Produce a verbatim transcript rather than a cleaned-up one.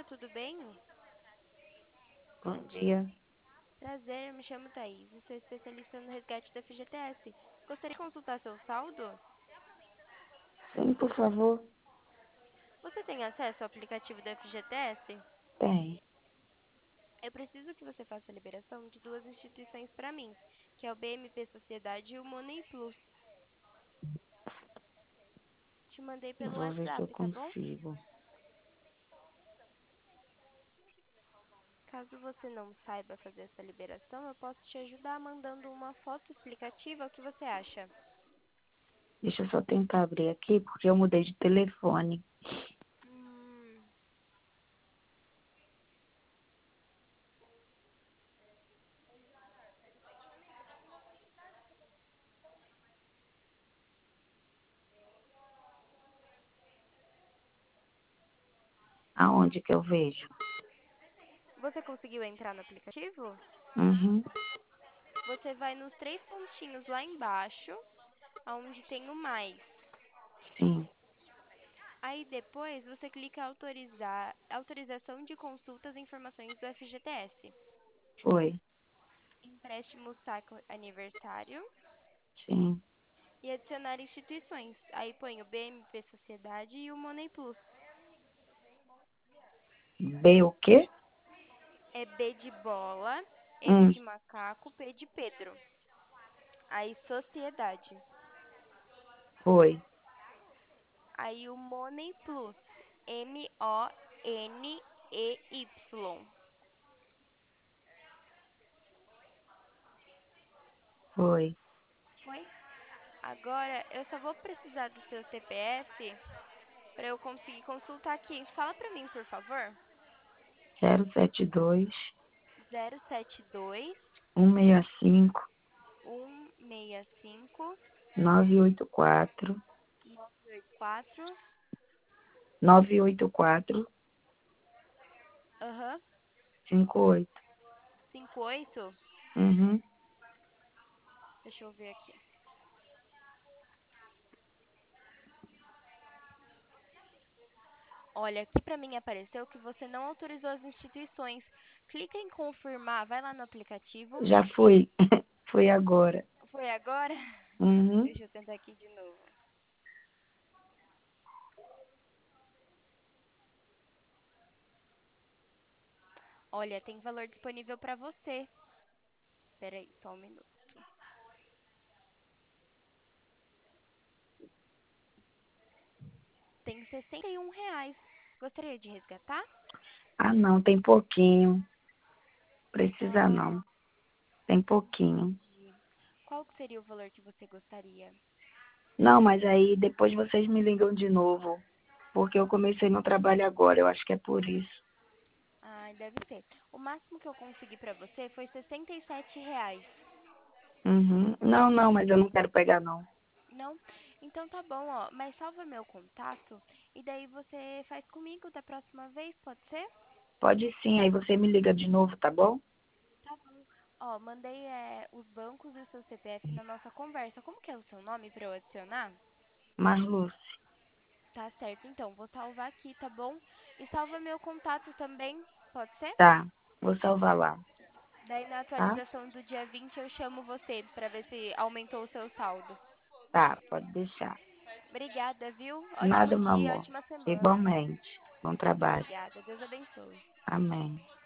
tudo bem? Bom dia. Prazer, me chamo Thaís e sou especialista no resgate da F G T S. Gostaria de consultar seu saldo? Sim, por favor. Você tem acesso ao aplicativo da F G T S? Tem. Eu preciso que você faça a liberação de duas instituições para mim, que é o B M P Sociedade e o Money Plus. Te mandei Eu pelo vou ver se eu WhatsApp, tá bom? consigo. Caso você não saiba fazer essa liberação, eu posso te ajudar mandando uma foto explicativa. O que você acha? Deixa eu só tentar abrir aqui, porque eu mudei de telefone. Hum, Aonde que eu vejo? Você conseguiu entrar no aplicativo? Uhum. Você vai nos três pontinhos lá embaixo, onde tem o mais. Sim, Aí depois você clica autorizar, autorização de consultas e informações do F G T S. foi. Empréstimo saco aniversário Sim. e adicionar instituições. Aí põe o B M P Sociedade e o Money Plus. B o quê? É B de bola, M Hum, de macaco, P de Pedro. Aí sociedade. foi. Aí o Money Plus, M O N E Y. Foi. Foi? Agora, eu só vou precisar do seu C P F para eu conseguir consultar aqui. Fala para mim, por favor. zero sete dois, Zero sete dois um seis cinco, um seis cinco nove oito quatro, nove oito quatro. nove oito quatro, Aham. cinco oito. Cinco oito. Uhum. Deixa eu ver aqui. Olha, aqui para mim apareceu que você não autorizou as instituições. Clica em confirmar, vai lá no aplicativo Já e fui. Foi agora. foi agora? Uhum. Deixa eu tentar aqui de novo. Olha, tem valor disponível para você. Espera aí, só um minuto. Tem sessenta e um reais. Gostaria de resgatar? Ah, não, tem pouquinho. Precisa Ah, não. Tem pouquinho. entendi. Qual que seria o valor que você gostaria? Não, mas aí depois vocês me ligam de novo. Porque eu comecei no trabalho agora, eu acho que é por isso. Ah, deve ser. O máximo que eu consegui para você foi sessenta e sete reais. Uhum. Não, não, mas eu não quero pegar não. Não? Então tá bom, ó. Mas salva meu contato e daí você faz comigo da próxima vez, pode ser? Pode sim, aí você me liga de novo, tá bom? Tá bom. Ó, mandei é, os bancos e o seu C P F na nossa conversa. Como que é o seu nome para eu adicionar? Marluce. Tá certo, então. Vou salvar aqui, tá bom? E salva meu contato também, pode ser? Tá, vou salvar lá, Daí na tá? atualização do dia vinte eu chamo você para ver se aumentou o seu saldo. Tá, pode deixar. Obrigada, viu? Ótimo Nada, meu dia, amor. ótima semana. Igualmente. Bom trabalho. Obrigada. Deus abençoe. Amém.